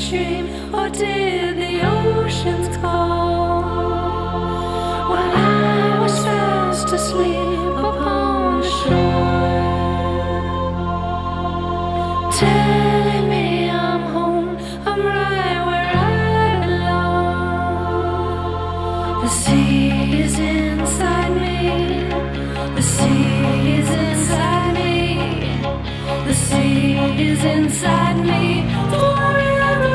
stream, or did the oceans call? When I was fast asleep upon the shore, telling me I'm home, I'm right where I belong. The sea is inside me, the sea is inside me, the sea is inside me forever.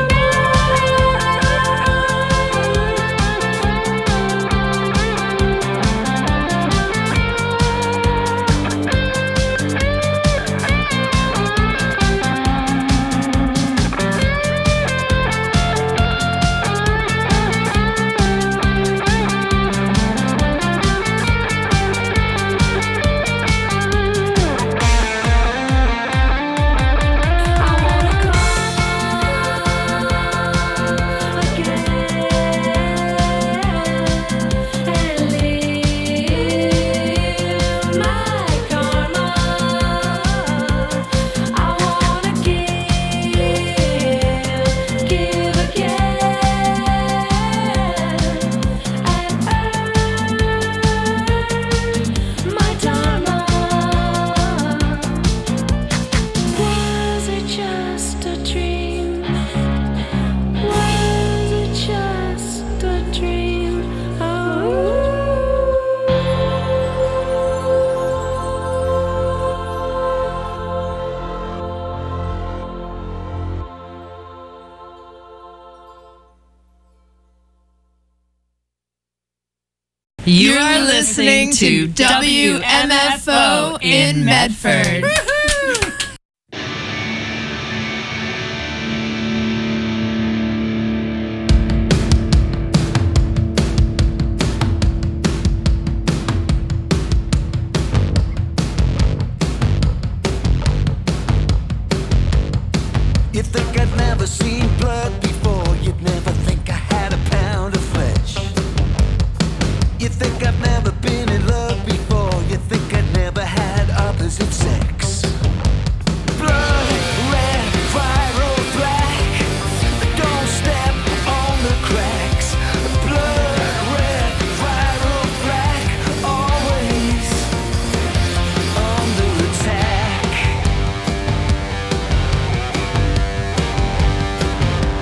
You are listening to WMFO in Medford. You think I'd never seen blood before, you'd never think I had a pound of flesh. You think I've never been in love before, you think I'd never had opposite sex. Blood, red, fire or black, don't step on the cracks. Blood, red, fire or black, always under attack.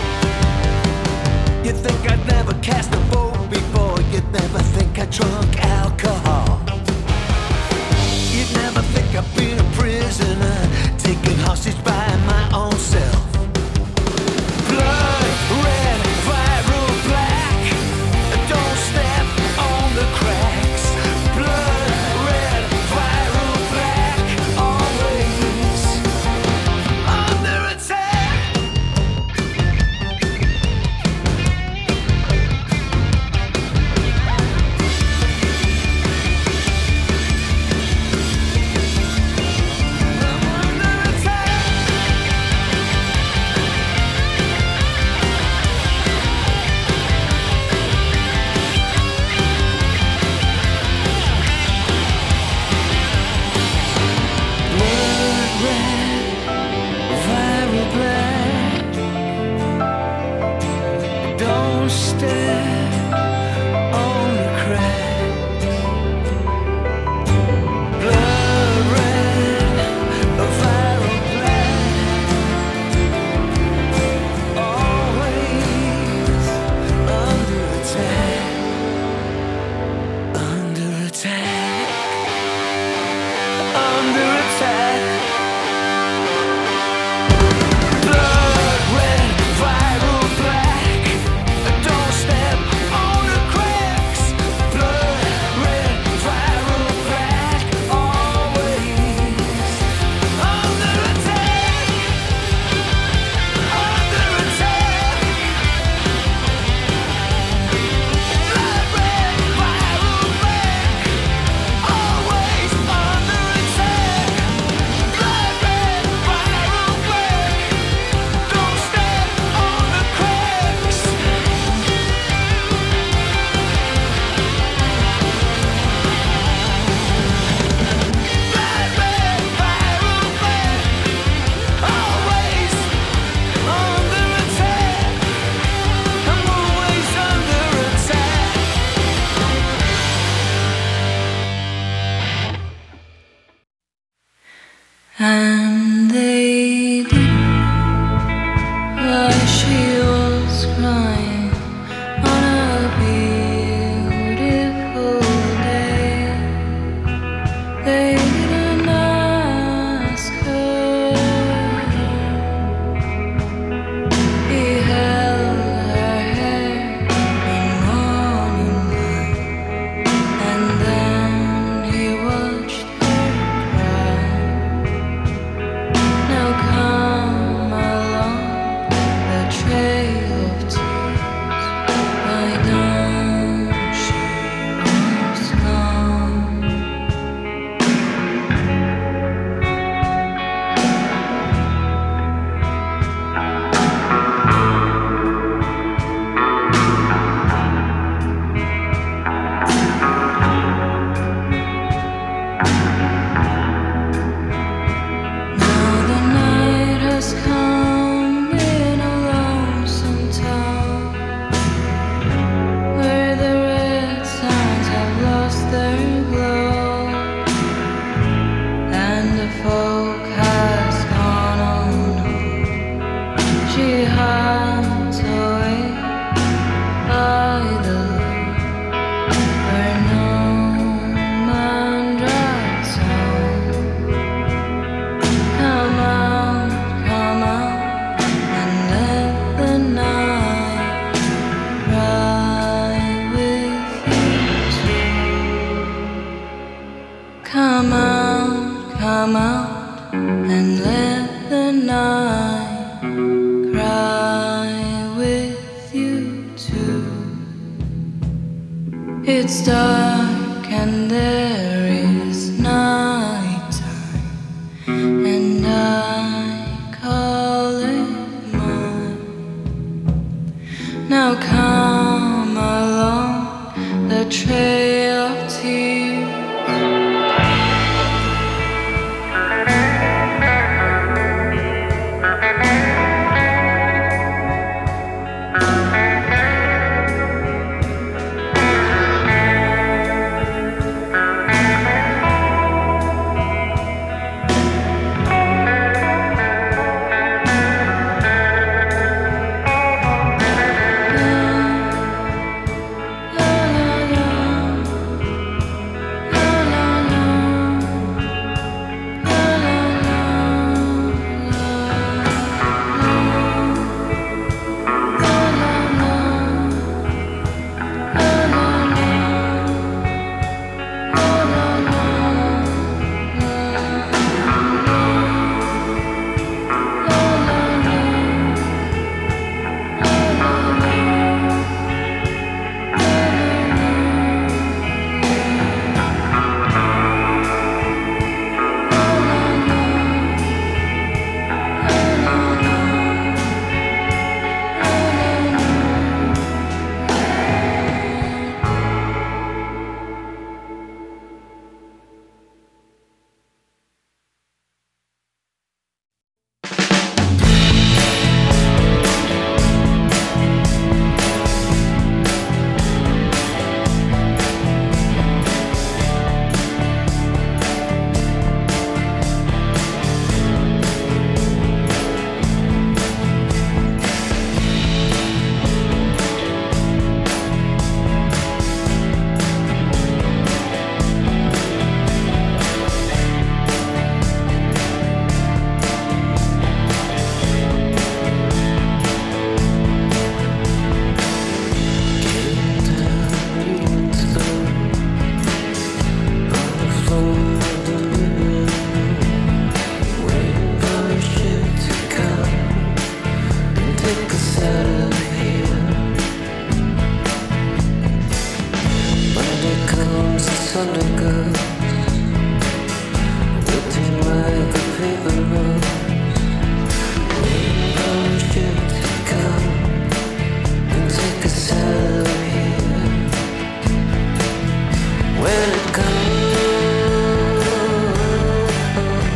Come out and let the night cry with you too. It's dark and there is nighttime, and I call it mine. Now come along the trail of tears.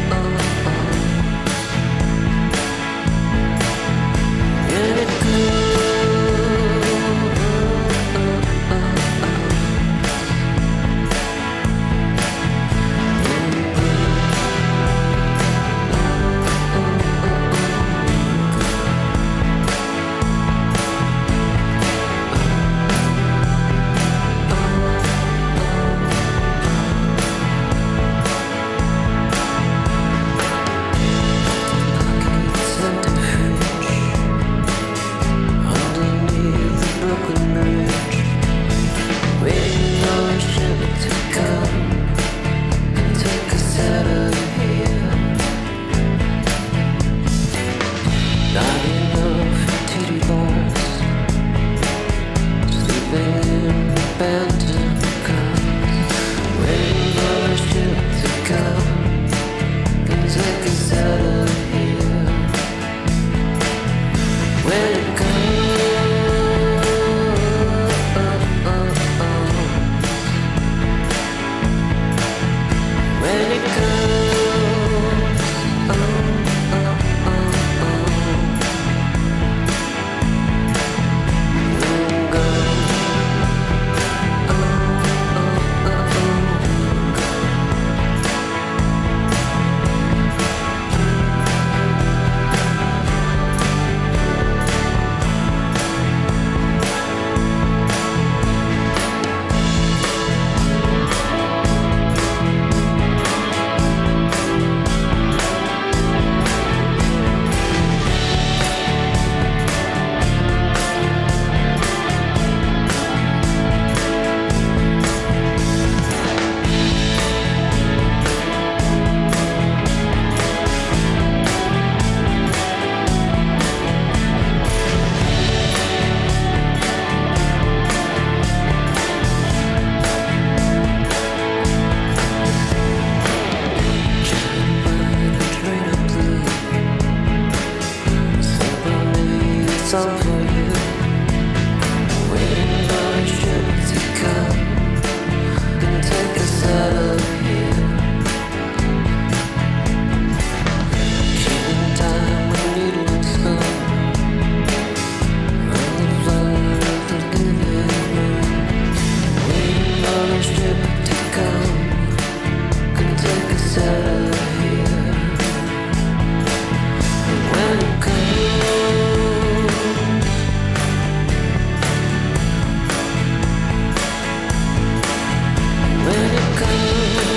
When it comes song for you. Waiting for a ship to come and take us out of here. Killing time when you look slow. On the floor of the living room. Waiting for a ship to come and take us out of here. And when it comes, when it comes,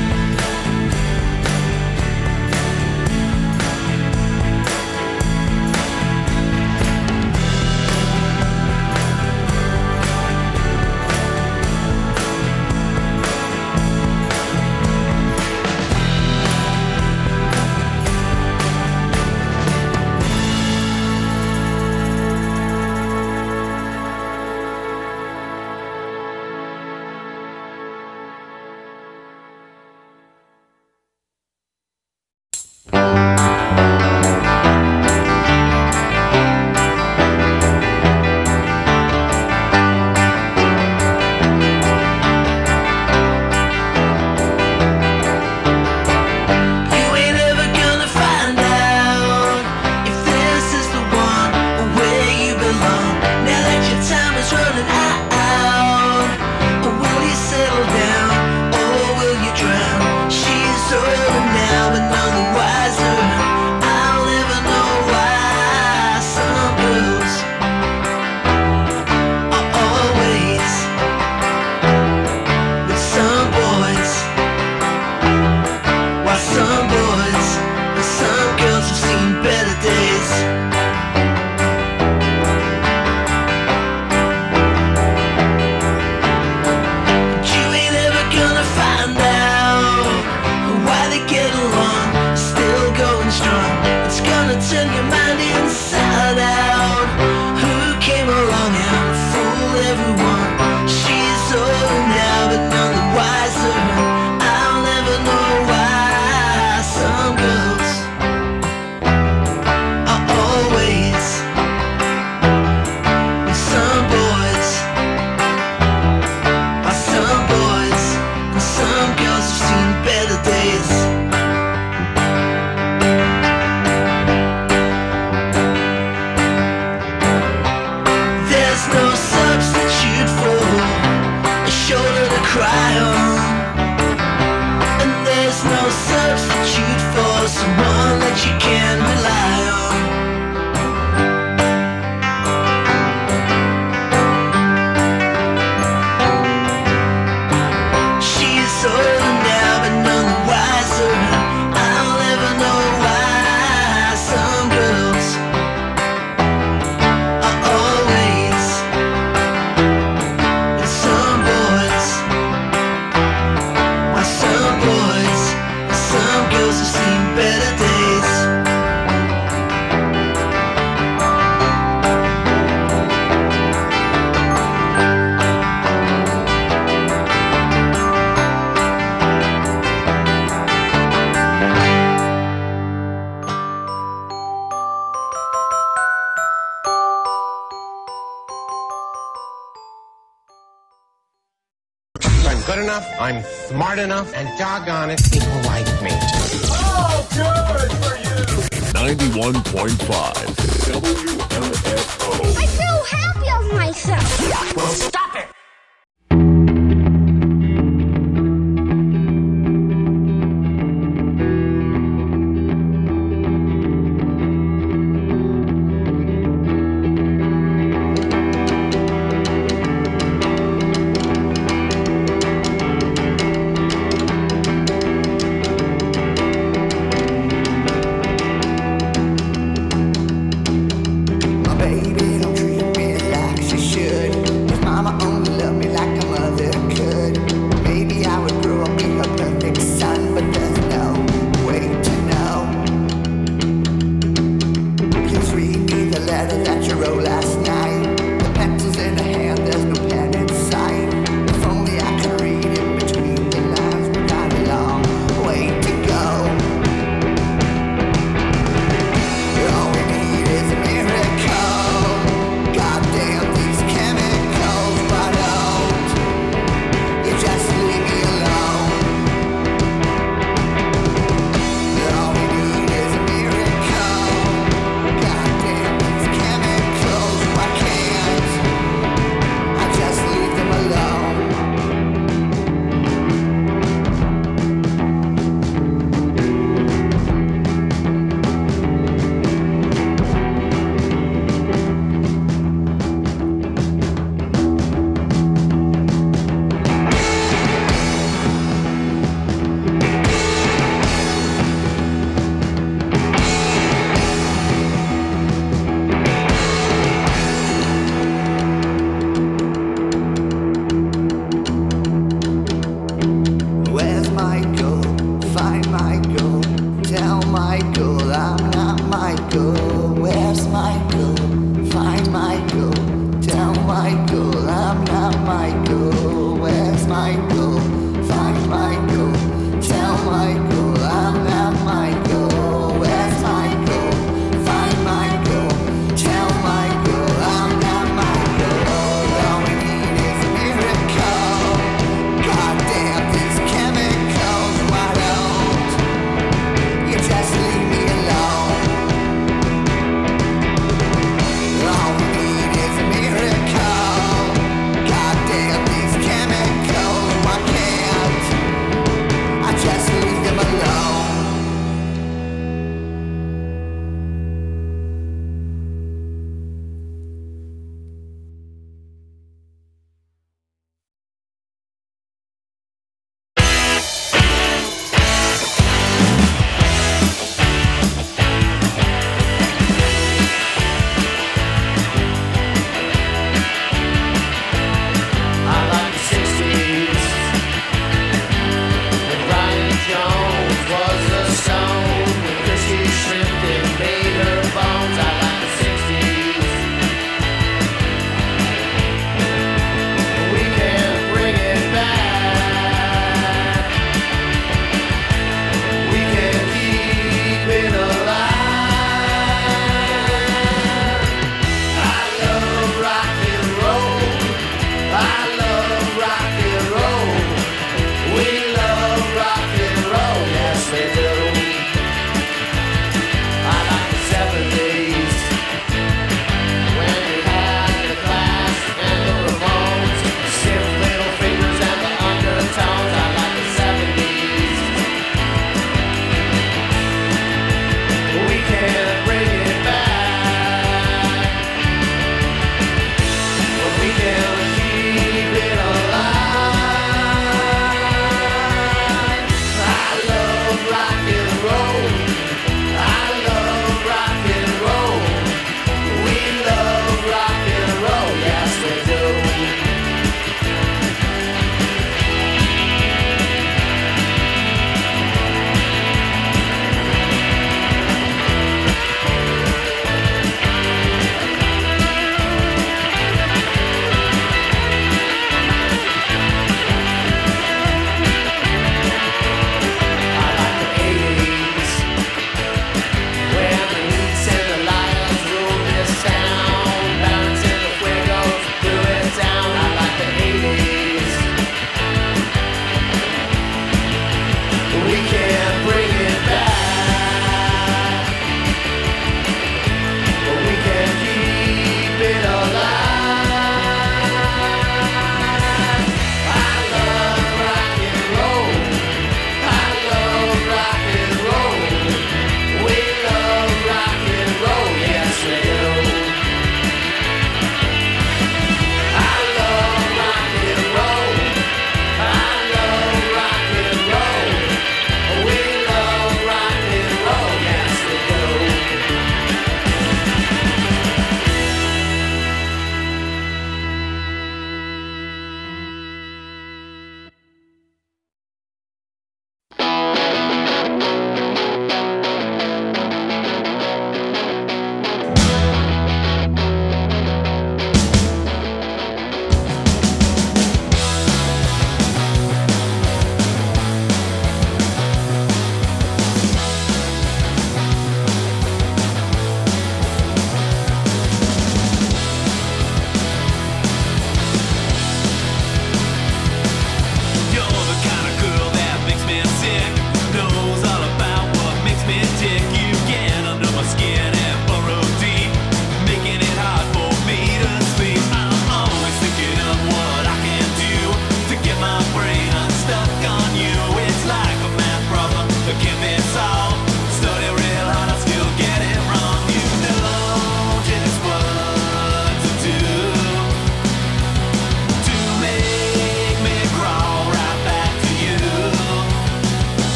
you ain't ever gonna find out if this is the one or where you belong. Now that your time is running out, or will you settle down, or will you drown? She's older now, but none the wiser. I'll never know why some girls are always with some boys. Why some boys and some girls have seen better days. But you ain't ever gonna find out why they get along, still going strong. It's gonna turn your mind inside out. Who came along and fooled everyone? She's older now, but none the wiser. I'll never know why some girls are always with some boys. Why some boys and some girls have seen better days. There's no substitute for a shoulder to cry on, and there's no substitute for someone that you can rely on. She's older now, but none the wiser. I'll never know why some girls are always with some boys. Why some boys and some girls have seen better days. I'm good enough, I'm smart enough, and doggone it, people like me. 91.5 WMFO. I feel happy of myself. Well, stop it! My baby not Michael. Where's Michael? Find Michael. Tell Michael I'm not Michael. Where's Michael? Find Michael. Tell Michael I'm not Michael. All we need is a miracle. Goddamn these chemicals. Why don't you just leave me alone? All we need is a miracle. Goddamn these chemicals. Why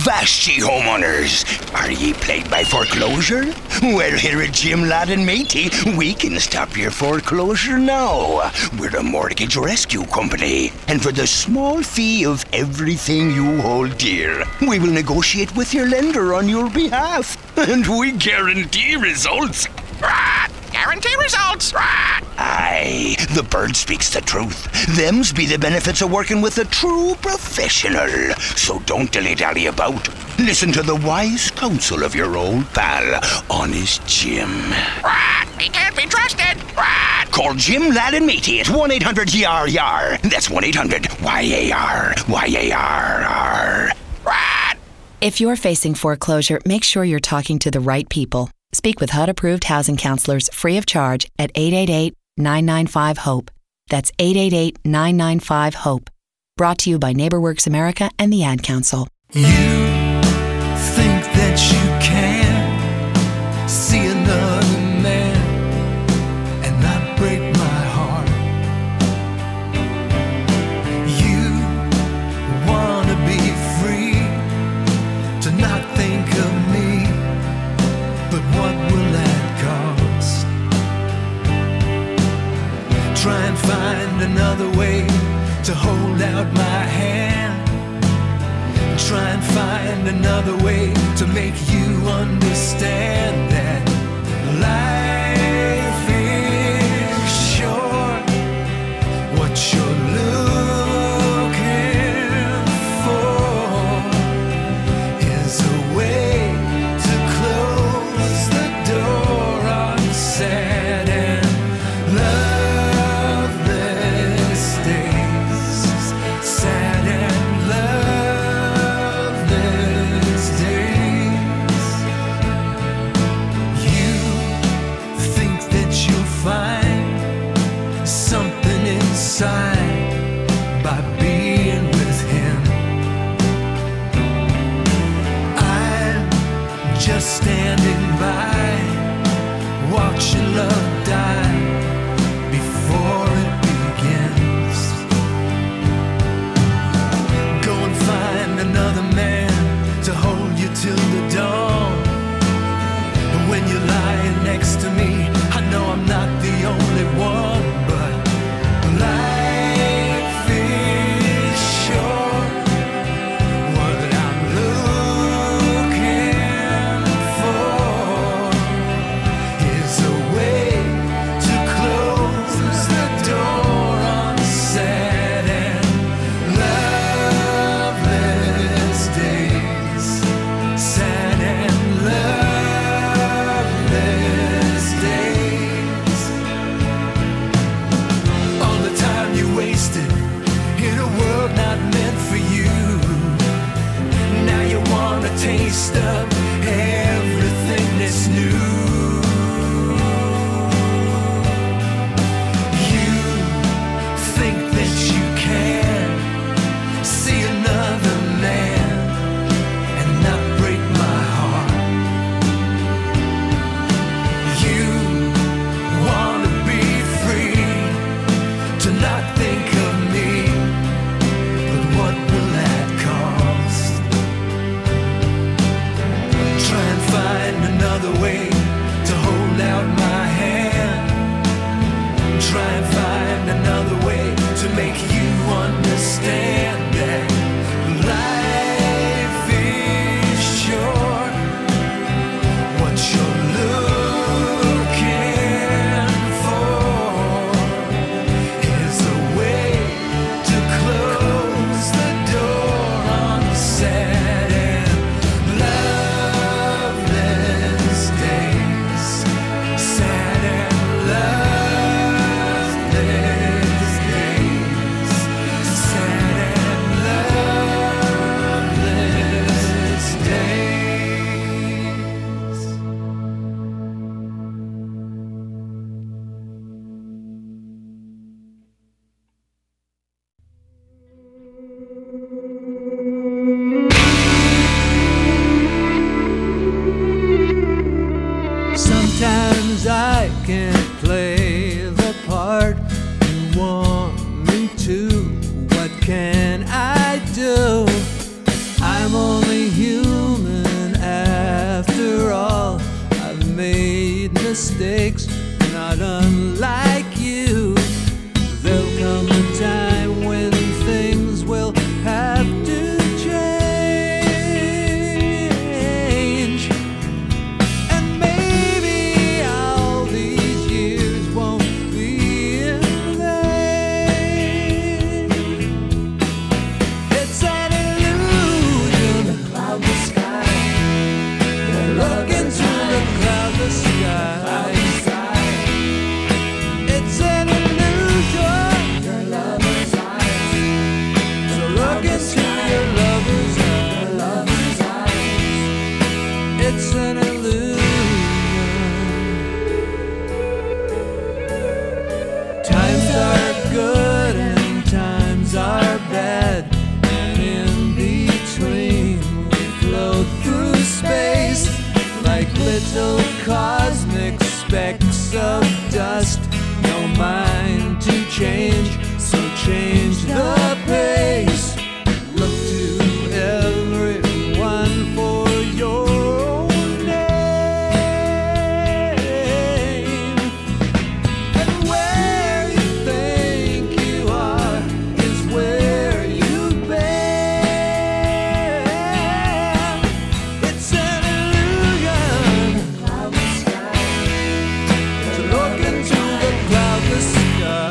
Avast ye, homeowners! Are ye plagued by foreclosure? Well, here at Jim Ladd and Matey, we can stop your foreclosure now. We're a mortgage rescue company, and for the small fee of everything you hold dear, we will negotiate with your lender on your behalf, and we guarantee results. Guarantee results. Aye, the bird speaks the truth. Them's be the benefits of working with a true professional. So don't dilly-dally about. Listen to the wise counsel of your old pal, Honest Jim. He can't be trusted. Call Jim Ladd and Matey at 1-800-YAR-YAR. That's 1-800-YAR. YAR. If you're facing foreclosure, make sure you're talking to the right people. Speak with HUD-approved housing counselors free of charge at 888-995-HOPE. That's 888-995-HOPE. Brought to you by NeighborWorks America and the Ad Council. You think that you can see another man and not break my heart. You wanna be free to not think of me, but what will that cost? Try and find another way to hold out my hand. Try and find another way to make you understand that life is short. What you're looking for is a way to close the door on sad and loveless days. Sad and loveless days. You think that you'll find something inside by being with him. I'm just standing by, watching love die before it begins. Go and find another man to hold you till the dawn. And when you're lying next to me, I know I'm not the only one, but life is short. What I'm looking for is a way to close the door on sad and loveless days. Sad and loveless days. All the time you wasted in a world not meant for you. Now you want a taste of everything that's new. You think that you can see another man and not break my heart. You wanna be free to not think of me, but what will that cost? mistakes, not unlike you. There'll come a time when things will have to change. And maybe all these years won't be in vain. It's an illusion. Cloudless sky. Look into the cloudless sky. It's an illusion. Your lover's eyes. So look into your lover's eyes. It's an illusion. Times are good and times are bad, and in between we float through space like little cosmic specks of dust. No mind to change, so change the pace. Look to everyone for your own name. And where you think you are is where you've been. It's an illusion. Cloudless sky. To look into the cloudless sky.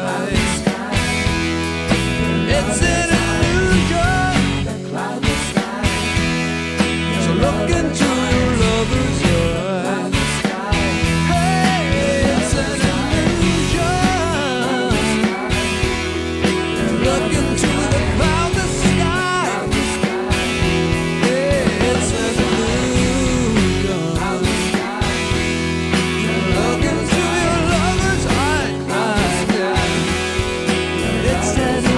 It's an illusion. The cloudless sky. So look into your lover's eyes. Hey, it's an illusion. Look into the cloudless sky. Yeah, it's an illusion. Look into your lover's eyes. It's an illusion.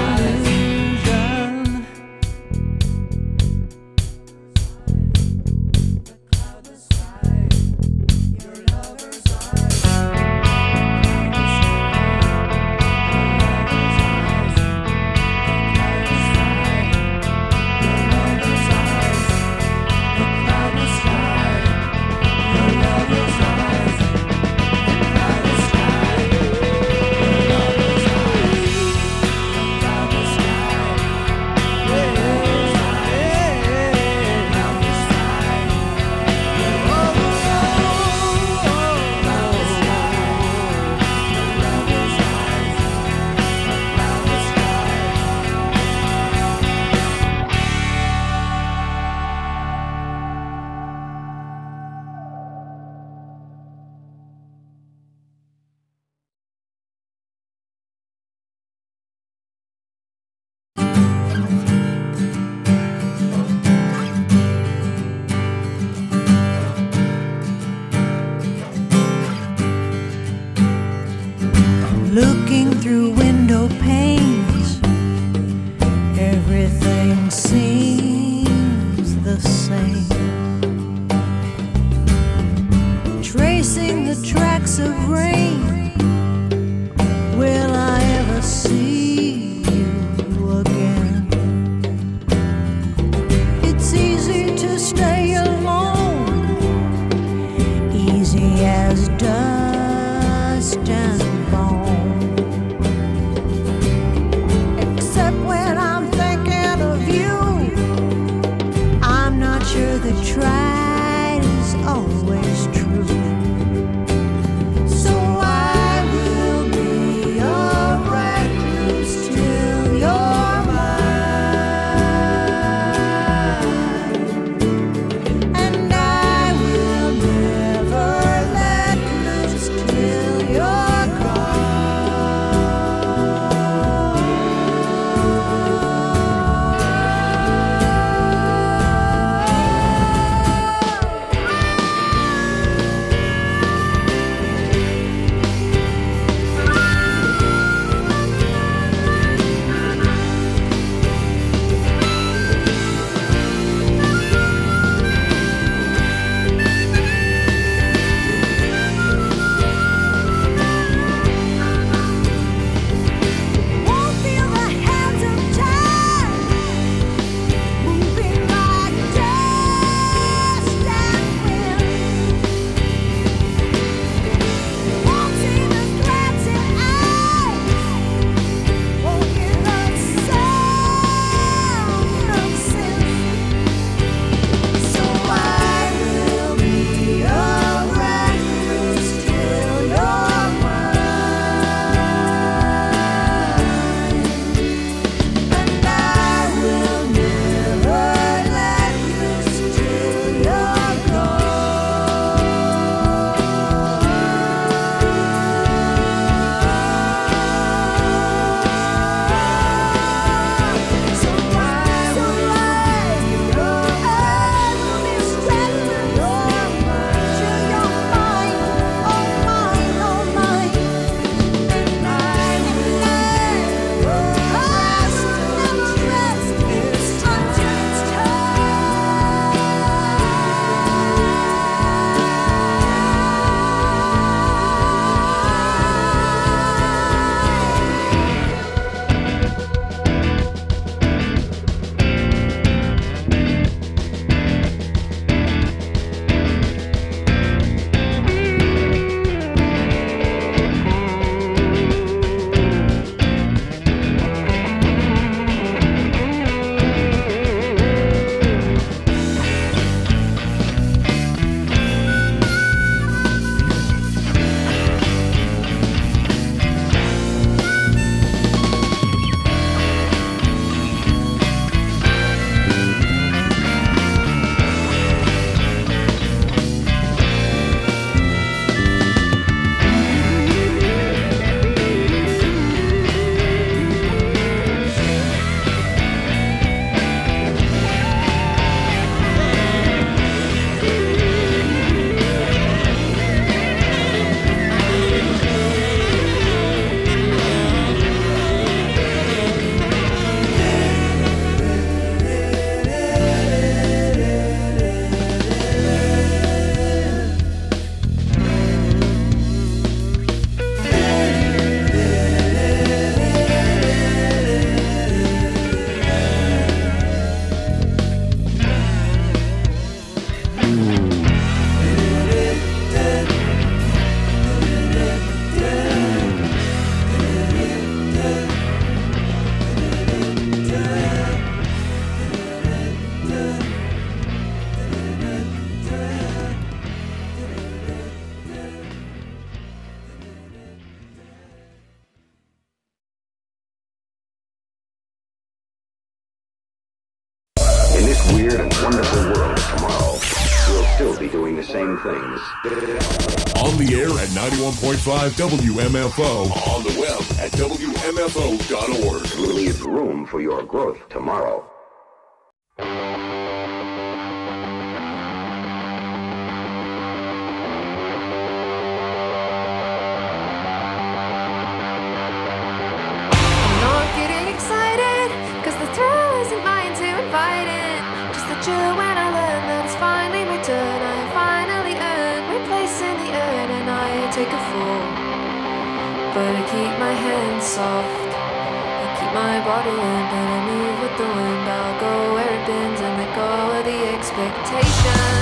Looking through window panes, everything seems the same. Tracing the tracks of rain, will I ever see you again? It's easy to stay alone, easy as dust and bone. Except when I'm thinking of you, I'm not sure the tried is always true. So I will be a recluse till you're mine, and I will never let loose till you're gone. In this weird and wonderful world of tomorrow, we'll still be doing the same things. On the air at 91.5 WMFO. On the web at WMFO.org. Leave room for your growth tomorrow. I'm not getting excited, cause the thrill isn't mine to invite in. Just the chill when I learn that it's finally my turn. I have finally earned my place in the urn, and I take a fall. But I keep my hands soft, I keep my body limp, and I move with the wind. I'll go where it bends and let go of the expectation.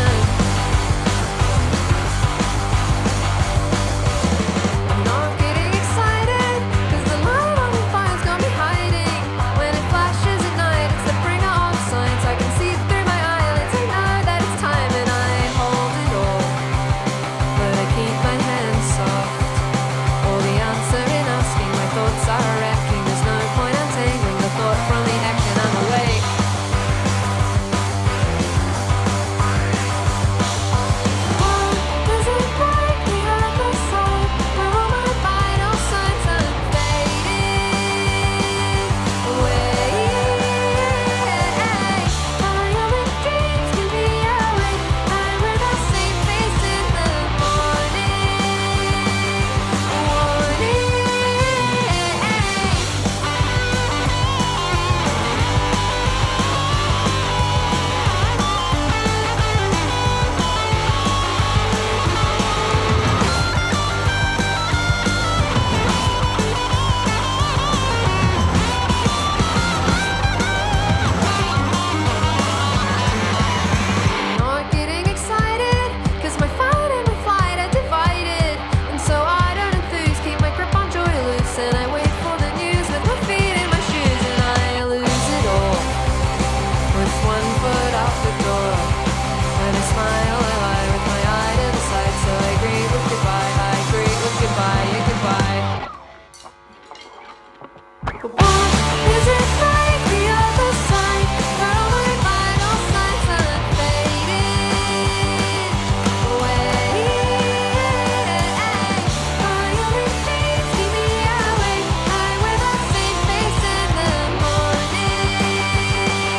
I'm not getting excited, cause the light on the fire's got me hiding. When it flashes at night, it's the bringer of signs. I can see through my eyelids, I know that it's time, and I hold it all. But I keep my hands soft. All the answer in asking, my thoughts are wrecking. There's no point untangling the thought from the action. I'm awake. Does it break the other side? Where all my vital signs are fading away. I am in dreams, can be awake. I wear the same face in the morning. Not getting excited, cause my fight and my flight are divided. And so I don't enthuse, keep my grip on joy loose, and I wait for the news with my feet in my shoes, and I lose it all. With one foot out the door, when I smile I lie with my eye to the side. So I agree with goodbye, I agree with goodbye, yeah goodbye. But what is it like the other side? Where all my vital signs are fading away. I am in dreams, keep me awake. I wear the same face in the morning.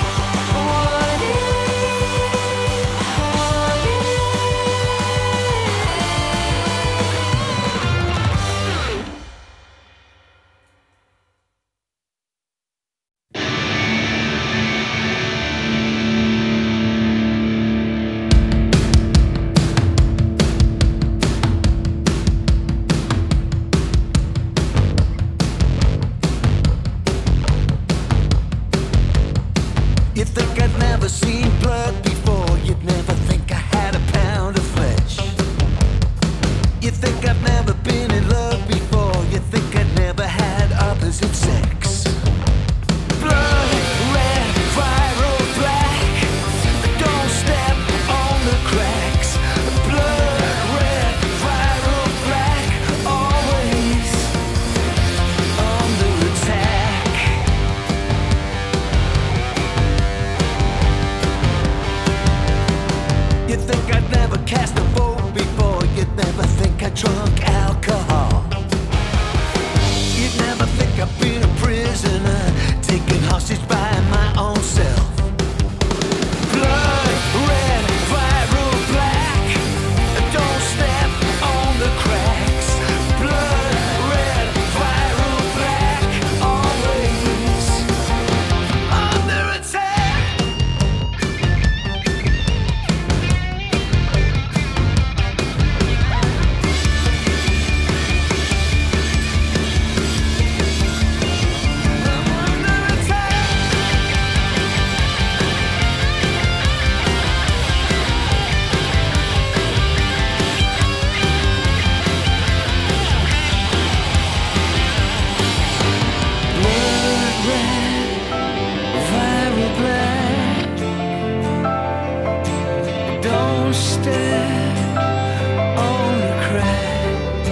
You think I'd never seen blood before, you'd never think I had a pound of flesh. You think I've never been in love before, you think I'd never had opposite sex. Blood red, viral black, don't step on the cracks. Blood red, viral black, always under attack. You think I'd never cast a vote before, you'd never think I drunk alcohol. You'd never think I've been a prisoner, taken hostage by my own self. Blood red, viral black, don't step on the cracks. Blood red, viral black, always under attack. Don't stare on the cracks.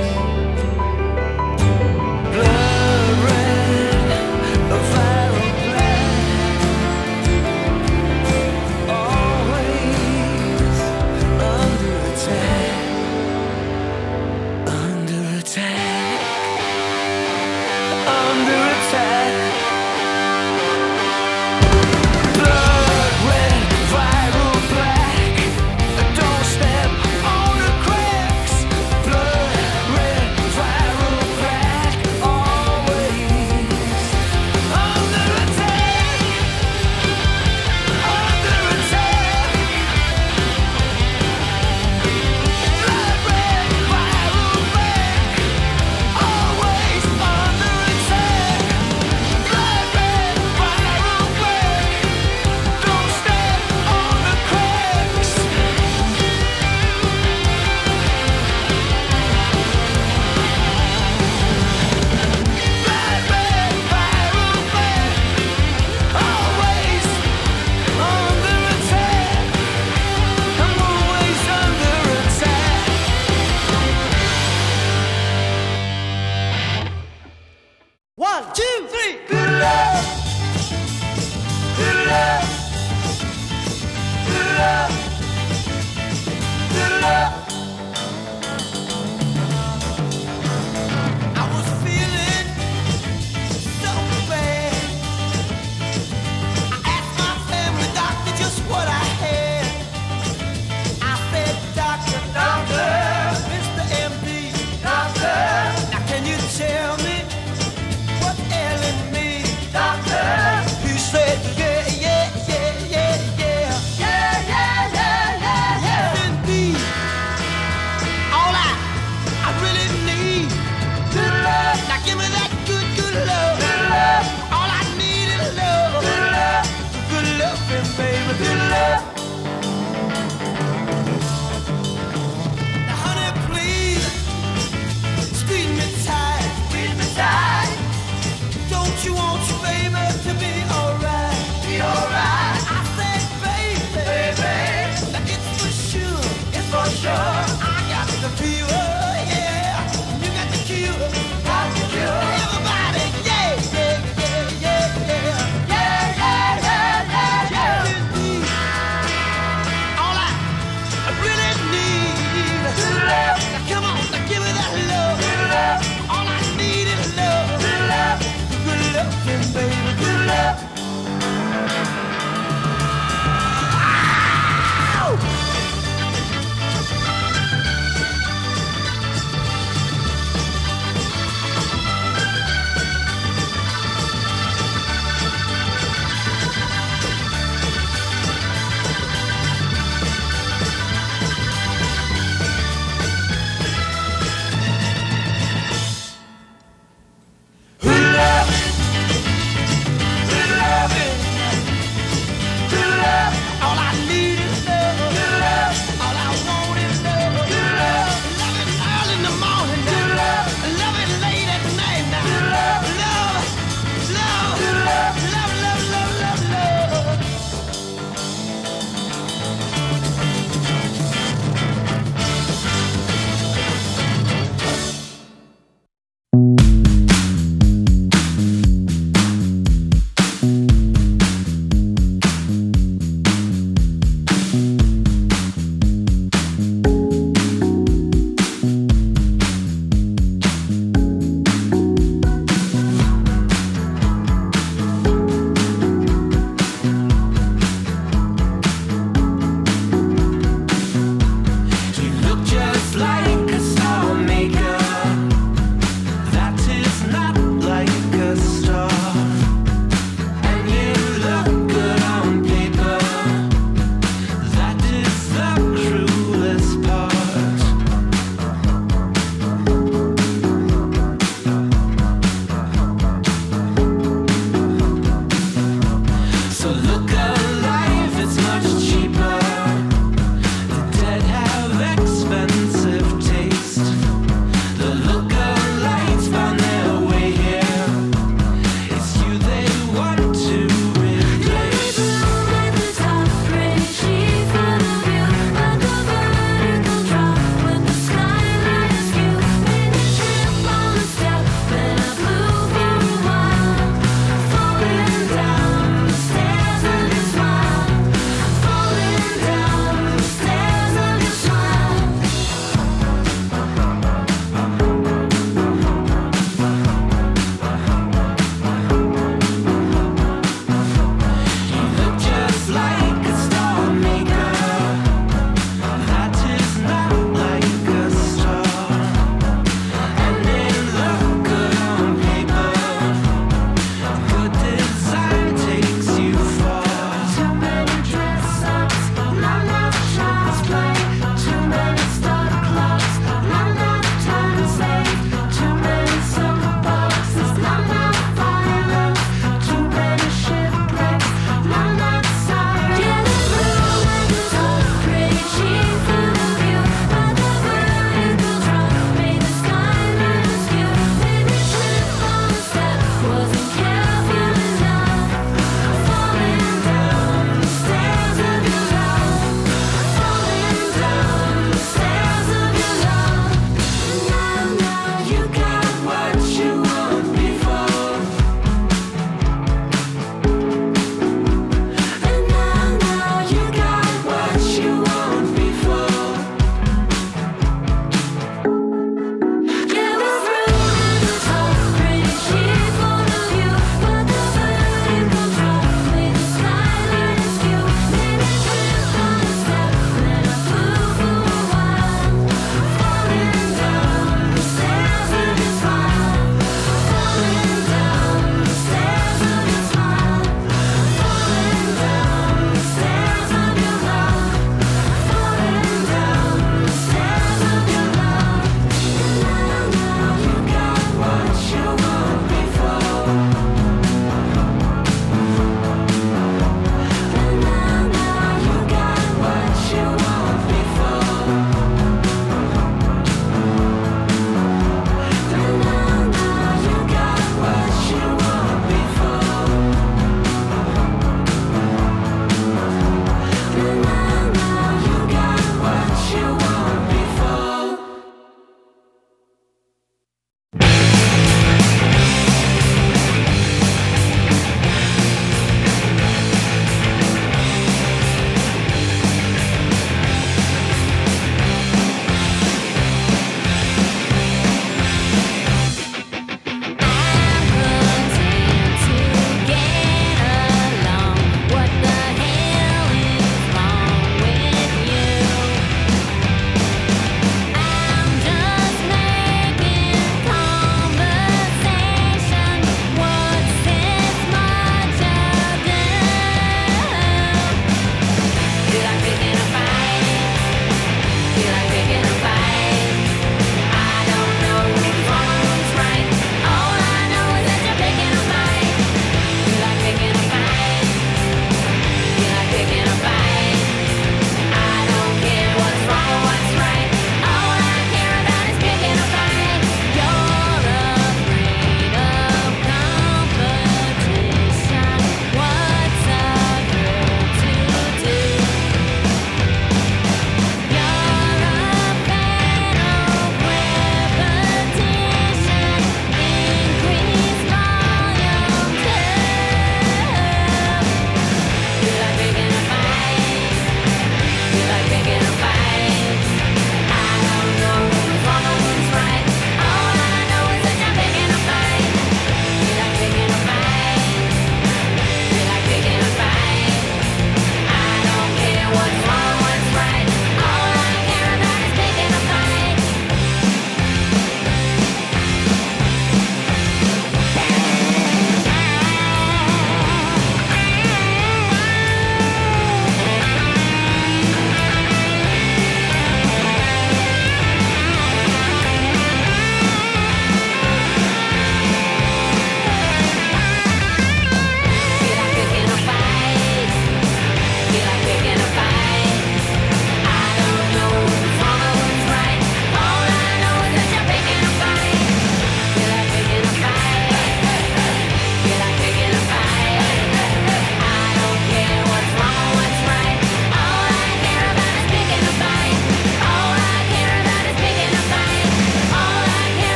Blood red, viral black. Always under attack. Under attack. Under attack. Blood red, viral black. Don't step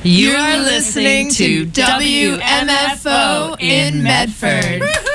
You are listening to WMFO in Medford.